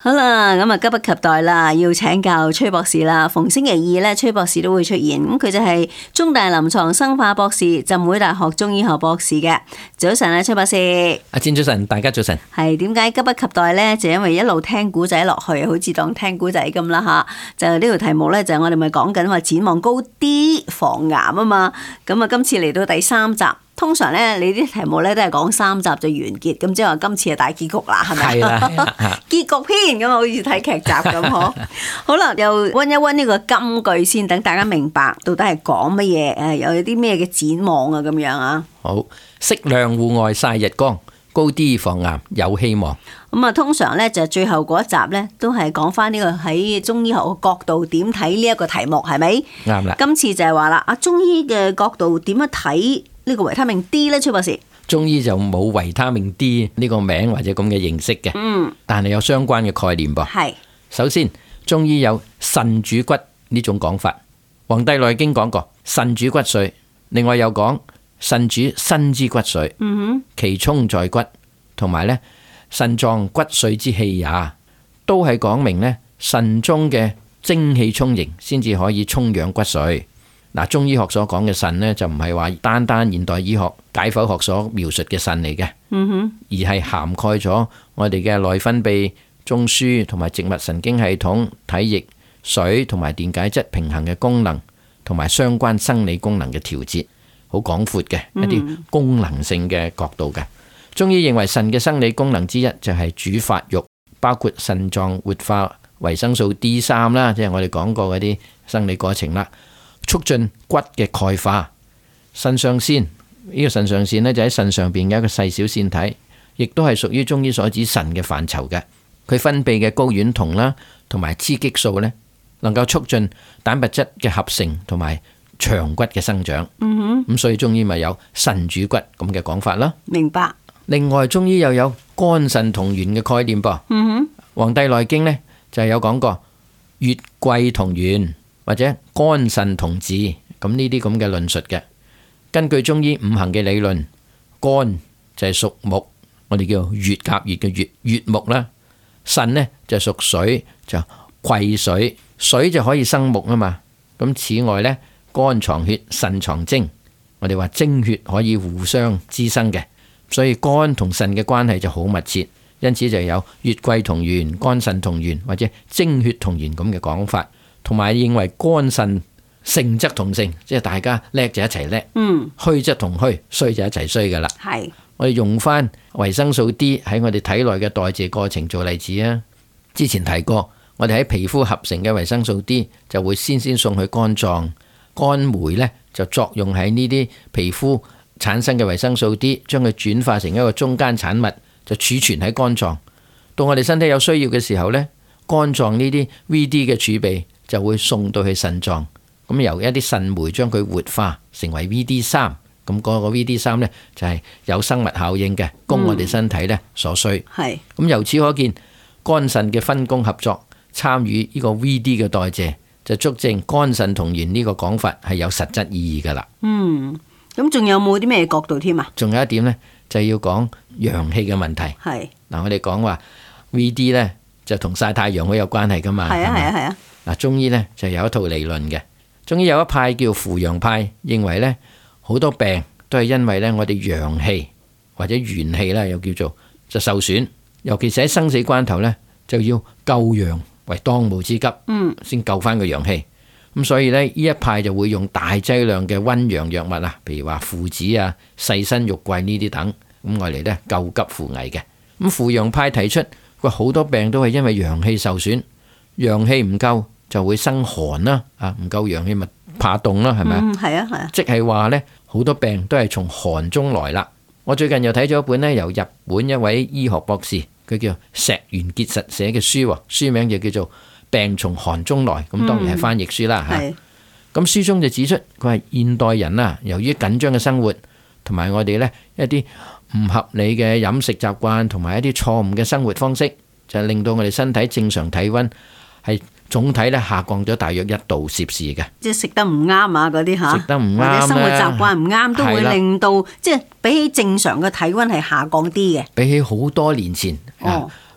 好啦，咁啊急不及待啦，要請教崔博士啦。逢星期二咧，崔博士都會出現。咁佢就係中大臨床生化博士、浸會大學中醫學博士嘅。早晨啊，崔博士。 阿詹早晨，大家早晨。 係點解急不及待咧？就因為一路聽古仔落去，好似當聽古仔咁啦吓。就呢條題目咧，就我哋咪講緊話展望高啲防癌啊嘛。咁啊，今次嚟到第3集。通常咧，你啲題目咧都係講3集就完結，咁即係話今次係大結局啦，係咪？係啦，結局篇咁啊，好似睇劇集咁嗬。好啦，又溫一溫呢個金句先，等大家明白到底係講乜嘢，誒，有啲咩嘅展望啊，咁樣啊。 好，適量戶外曬日光，高啲防癌有希望。 咁啊，通常咧就最後嗰一集咧，都係講翻呢個喺中醫學嘅角度點睇呢一個題目，係咪？啱啦。今次就係話啦，啊中醫嘅角度點樣睇呢個維他命 D 咧？崔博士， 中醫就冇維他命 D 呢個名或者咁嘅認識嘅，但係有相關嘅概念噃。係，首先中醫有腎主骨呢種講法，《黃帝內經》講過腎主骨髓，另外有講腎主身之骨髓，其充在骨，同埋咧腎臟骨髓之氣也，都係講明咧腎中嘅精氣充盈，先至可以充養骨髓。嗱，中醫學所講嘅腎呢，就唔係話單單現代醫學解剖學所描述嘅腎嚟嘅，而係涵蓋咗我哋嘅內分泌、中樞同埋植物神經系統、體液、水同埋電解質平衡嘅功能，同埋相關生理功能嘅調節，好廣闊嘅一啲功能性嘅角度嘅。中醫認為腎嘅生理功能之一就係主發育，包括腎臟活化維生素 D3 啦，即係我哋講過嗰啲生理過程啦。促進骨嘅鈣化，腎上腺呢個腎上腺呢，就喺腎上邊嘅一個細小腺體，亦都係屬於中醫所指腎嘅範疇嘅。佢分泌嘅睾丸酮啦，同埋雌激素呢，能夠促進蛋白質嘅合成同埋長骨嘅生長。咁所以中醫咪有腎主骨咁嘅講法啦。明白。另外中醫又有肝腎同源嘅概念噃。黃帝內經呢，就有講過月季同源，或者肝腎同治，咁呢啲咁嘅論述嘅。根據中醫五行嘅理論，肝就係屬木，我哋叫月甲乙嘅月木啦。腎呢就屬水，就癸水，水就可以生木啊嘛。咁此外呢，肝藏血，腎藏精，我哋話精血可以互相滋生嘅，所以肝同腎嘅關係就好密切，因此就有月季同源、肝腎同源或者精血同源咁嘅講法。同埋認為肝腎盛則同盛，即係大家叻就一齊叻，虛則同虛，衰就一齊衰噶啦。係，我哋用翻維生素 D 喺我哋體內嘅代謝過程做例子啊。之前提過，我哋喺皮膚合成嘅維生素 D 就會先送去肝臟，肝酶呢就作用喺呢啲皮膚產生嘅維生素 D，將佢轉化成一個中間產物，就儲存喺肝臟。到我哋身體有需要嘅時候呢，肝臟呢啲 VD 嘅儲備就會送到去腎臟，咁由一啲腎酶將佢活化成為 VD3，咁嗰個 VD3 呢，就係有生物效應嘅，供我哋身體呢所需。係，咁由此可見，肝腎嘅分工合作，參與呢個 VD 嘅代謝，就足證肝腎同源呢個講法係有實質意義噶啦。咁仲有冇啲咩角度添啊？仲有一點呢，就係要講陽氣嘅問題。係，嗱我哋講話 VD 呢，就同曬太陽好有關係噶嘛。係啊係啊係啊。嗱，中醫咧就有一套理論嘅。中醫有一派叫扶陽派，認為咧好多病都係因為咧我哋陽氣或者元氣啦，又叫做就受損，尤其是喺生死關頭咧，就要救陽為當務之急，先救翻個陽氣。咁所以咧呢一派就會用大劑量嘅溫陽藥物啊，譬如話附子啊、細辛肉桂呢啲等，咁我嚟咧救急扶危嘅。咁扶陽派提出，佢好多病都係因為陽氣受損。陽氣唔夠就會生寒啦，唔夠陽氣咪怕凍啦，係咪啊？係啊係啊，即係話呢，好多病都係從寒中來啦。我最近又睇咗一本呢，由日本一位醫學博士，佢叫石原結實寫嘅書，書名就叫做《病從寒中來》，咁當然係翻譯書啦吓。咁書中就指出，佢係現代人啊，由於緊張嘅生活同埋我哋呢一啲唔合理嘅飲食習慣同埋一啲錯誤嘅生活方式，就令到我哋身體正常體溫係總體咧下降咗大約1度攝氏嘅，即係食得唔啱啊嗰啲嚇，食得唔啱，或者生活習慣唔啱，都會令到即係比起正常嘅體溫係下降啲嘅。比起好多年前，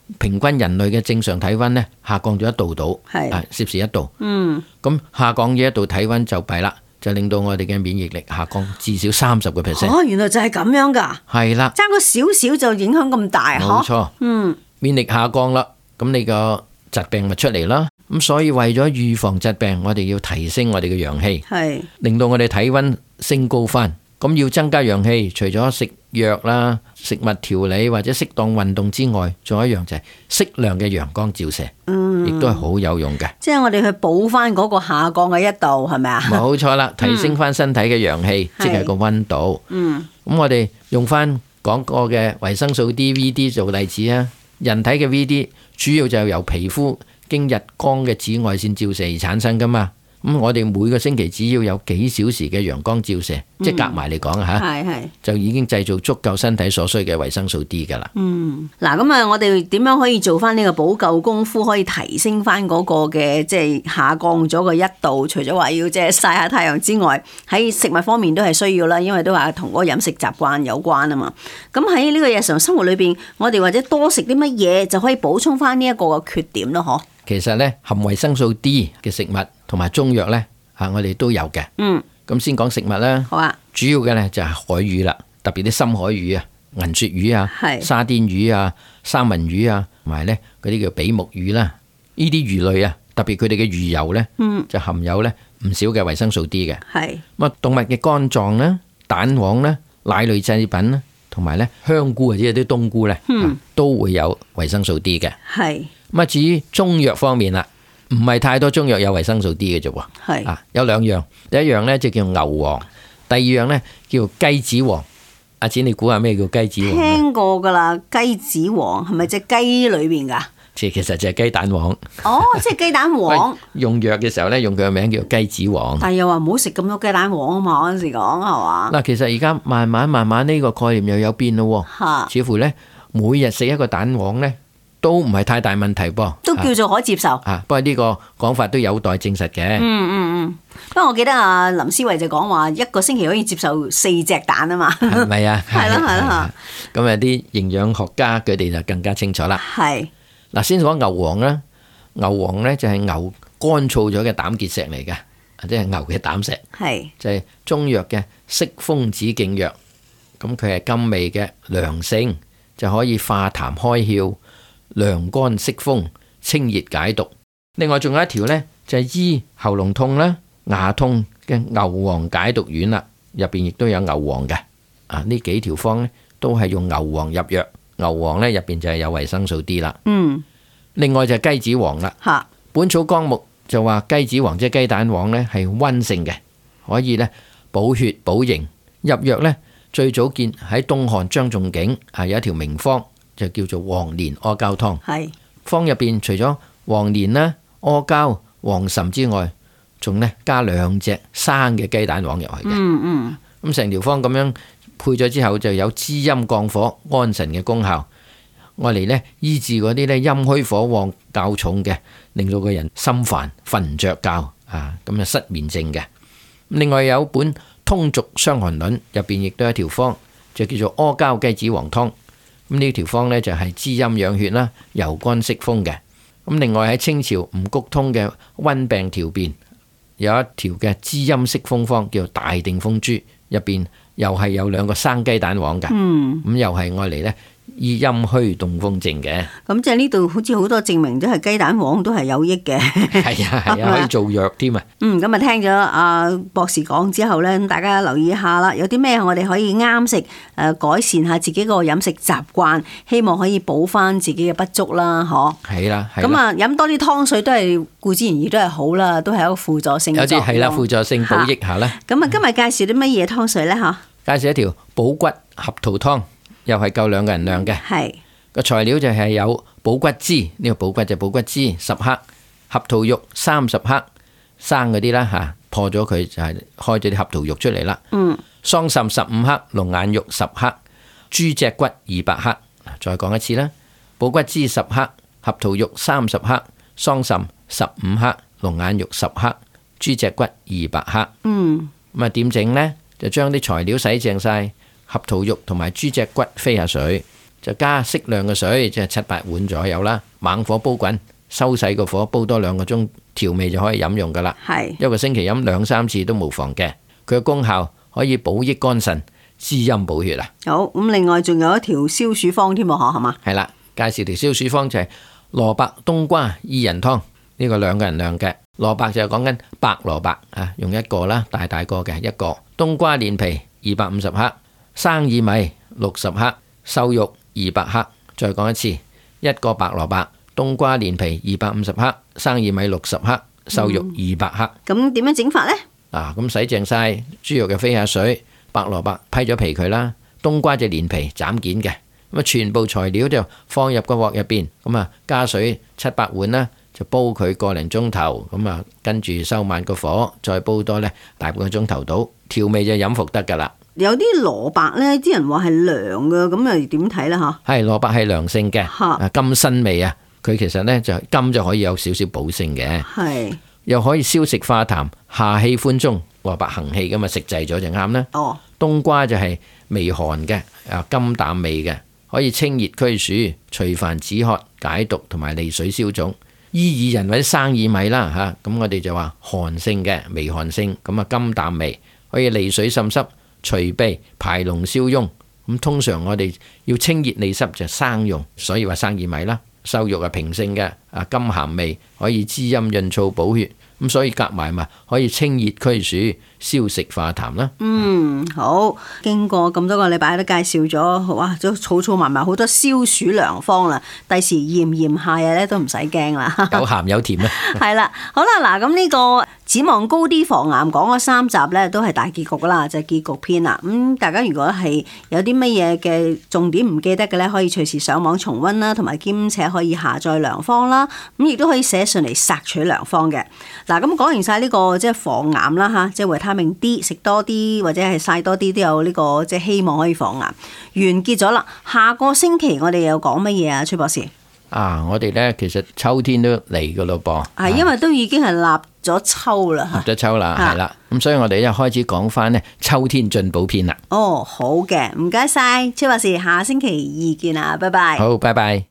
平均人類嘅正常體溫呢，下降咗1度到，攝氏1度。咁下降咗1度體溫就弊啦，就令到我哋嘅免疫力下降至少30%。 哦，原來就係咁樣噶。係啦，爭個少少就影響咁大， 冇錯。免疫力下降啦，咁你個疾病咪出嚟啦。咁所以為咗預防疾病，我哋要提升我哋嘅陽氣，令到我哋體溫升高翻。咁要增加陽氣，除咗食藥啦、食物調理或者適當運動之外，仲有一樣就係適量嘅陽光照射，亦都係好有用嘅。 即係我哋去補翻嗰個下降嘅1度，係咪啊？ 冇錯啦，提升翻身體嘅陽氣，即係個溫度。咁我哋用翻講過嘅維生素 D、VD 做例子啊。人體嘅 VD 主要就係由皮膚經日光嘅紫外線照射而產生噶嘛。咁我哋每個星期只要有幾小時嘅陽光照射，即係夾埋嚟講就已經製造足夠身體所需嘅維生素 D 噶啦。 嗱，咁啊，我哋點樣可以做翻呢個補救功夫，可以提升翻嗰個嘅即係下降咗個1度？除咗話要即係曬下太陽之外，喺食物方面都係需要啦，因為都話同嗰個飲食習慣有關啊嘛。咁喺呢個日常生活裏邊，我哋或者多食啲乜嘢就可以補充翻呢一個嘅缺點咯，嗬？ 其實咧，含維生素 D 嘅食物同埋中藥咧，我哋都有嘅。咁先講食物啦。好啊。主要嘅咧就係海魚啦，特別啲深海魚啊、銀鱈魚啊、沙甸魚啊、三文魚啊，同埋咧嗰啲叫比目魚啦。呢啲魚類啊，特別佢哋嘅魚油咧，就含有咧唔少嘅維生素 D 嘅。咁啊，動物嘅肝臟啦、蛋黃啦、奶類製品啦，同埋咧香菇或者啲冬菇咧，都會有維生素 D 嘅。咁啊，至於中藥方面啦，唔係太多中藥有維生素 D 嘅啫喎。有2樣，第一樣咧就叫牛黃，第二樣咧叫雞子黃。阿展，你估下咩叫雞子黃？ 聽過噶啦，雞子黃係咪隻雞裏邊噶？ 其實就係雞蛋黃。 哦，即係雞蛋黃。 用藥嘅時候咧，用佢嘅名叫雞子黃。 但係又話唔好食咁多雞蛋黃啊嘛，嗰陣時講係嘛？ 嗱，其實而家慢慢呢個概念又有變咯。似乎咧每日食一個蛋黃咧，都唔係太大問題噃， 都叫做可接受。 不過呢個講法都有待證實嘅。 不過我記得阿林思維就講話一個星期可以接受4隻蛋啊嘛。 係咪啊？ 係咯。 咁啊，啲營養學家佢哋就更加清楚啦。嗱，先講牛黃啦。牛黃咧就係牛乾燥咗嘅膽結石嚟嘅，即係牛嘅膽石。就係中藥嘅息風止痙藥。咁佢係甘味嘅涼性，就可以化痰開竅、涼肝息風、清熱解毒。另外仲有一條呢，就係醫喉嚨痛啦、牙痛嘅牛黃解毒丸啦，入邊亦都有牛黃嘅。呢幾條方呢，都係用牛黃入藥。牛黃呢入邊就係有維生素 D 啦。另外就係雞子黃啦。本草綱目就話雞子黃即係雞蛋黃呢係溫性嘅，可以呢補血補營。入藥呢，最早見喺東漢張仲景有一條名方，就叫做黃連阿膠湯。方入邊除咗黃連啦、阿膠、黃芩之外，仲呢加2隻生嘅雞蛋黃入去嘅。咁成條方咁樣配咗之後，就有滋陰降火、安神嘅功效。我嚟呢醫治嗰啲呢陰虛火旺較重嘅，令到個人心煩、瞓唔着覺咁啊失眠症嘅。另外有本通俗傷寒論，入邊亦都有一條方，就叫做阿膠雞子黃湯。咁呢條方呢，就係滋陰養血啦、柔肝息風嘅。咁另外喺清朝吳谷通嘅溫病調變，有一條嘅滋陰息風方，叫做大定風珠，入邊又係有2個生雞蛋黃嘅。咁又係愛嚟呢醫陰虛動風症嘅。咁即係呢度好似好多證明都係雞蛋黃都係有益嘅。 係啊，可以做藥添啊。 咁啊聽咗阿博士講之後呢，大家留意下啦，有啲咩我哋可以啱食，改善下自己個飲食習慣，希望可以補翻自己嘅不足啦，嗬。係啦。咁啊飲多啲湯水都係固之然亦都係好啦，都係一個輔助性嘅作用。 有啲係啦，輔助性補益下啦。 咁啊今日介紹啲乜嘢湯水呢？嗬？ 介紹一條補骨合桃湯。又係夠2個人量嘅。個材料就係有補骨脂，呢個補骨就補骨脂10克，合桃肉30克，生嗰啲啦破咗佢就係開咗啲合桃肉出嚟啦。桑葚15克，龍眼肉10克，豬脊骨200克。再講一次啦，補骨脂10克，合桃肉30克，桑葚15克，龍眼肉10克，豬脊骨200克。咁啊點整呢？就將啲材料洗淨晒。合桃肉同埋豬脊骨飛下水， 就加適量嘅水，即係7-8碗左右啦。猛火煲滾，收細個火，煲多2個鐘，調味就可以飲用噶啦。 係一個星期飲2-3次都無妨嘅。佢嘅功效可以補益肝腎、滋陰補血啊。 好，咁另外仲有一條消暑方添喎，係嘛？ 係啦，介紹條消暑方就係蘿蔔冬瓜薏仁湯，呢個2個人量嘅。蘿蔔就係講緊白蘿蔔啊，用1個啦，大個嘅1個。冬瓜連皮250克，生薏米60克，瘦肉200克。再講一次，1個白蘿蔔，冬瓜連皮250克，生薏米60克，瘦肉200克。 咁點樣整法呢？ 咁洗淨晒豬肉嘅飛下水，白蘿蔔批咗皮佢啦，冬瓜就連皮斬件嘅。咁啊，全部材料就放入個鑊入邊，咁啊加水7-8碗啦。就煲佢個零鐘頭，咁啊跟住收慢個火，再煲多呢大半個鐘頭到，調味就飲服得噶啦。 有啲蘿蔔呢，啲人話係涼嘅，咁又點睇呢？嚇， 係蘿蔔係涼性嘅，甘辛味啊，佢其實呢就甘就可以有少少補性嘅，係又可以消食化痰、下氣寬中。蘿蔔行氣咁啊，食滯咗就啱啦。哦，冬瓜就係微寒嘅，甘淡味嘅，可以清熱驅暑、除煩止渴、解毒同埋利水消腫。薏仁或者生薏米啦嚇，咁我哋就話寒性嘅，微寒性，咁啊甘淡味，可以利水滲濕、除痹、排膿消痈。咁通常我哋要清熱利濕就生用，所以話生薏米啦。瘦肉係平性嘅，甘鹹味，可以滋陰潤燥補血。咁所以夾埋咪可以清熱驅暑、消食化痰啦。 好，經過咁多個禮拜都介紹咗，哇，都儲埋埋好多消暑良方啦。第時炎夏日咧都唔使驚啦。 有鹹有甜啊。 係啦，好啦，嗱，咁呢個展望高啲防癌講咗3集咧，都係大結局啦，就係結局篇啦。大家如果係有啲乜嘢嘅重點唔記得嘅咧，可以隨時上網重溫啦，同埋兼且可以下載良方啦。咁亦都可以寫信嚟索取良方嘅。嗱，咁講完晒呢個即係防癌啦嚇，即係維他命 D 食多啲或者係曬多啲都有呢個即係希望可以防癌。完結咗啦，下個星期我哋又講乜嘢啊，崔博士？ 我哋咧其實秋天都嚟噶咯噃， 係因為都已經係立咗秋啦， 立咗秋啦，係啦，咁所以我哋一開始講翻呢秋天進補篇啦。 哦，好嘅，唔該晒，崔博士，下星期2見啦，拜拜。 好，拜拜。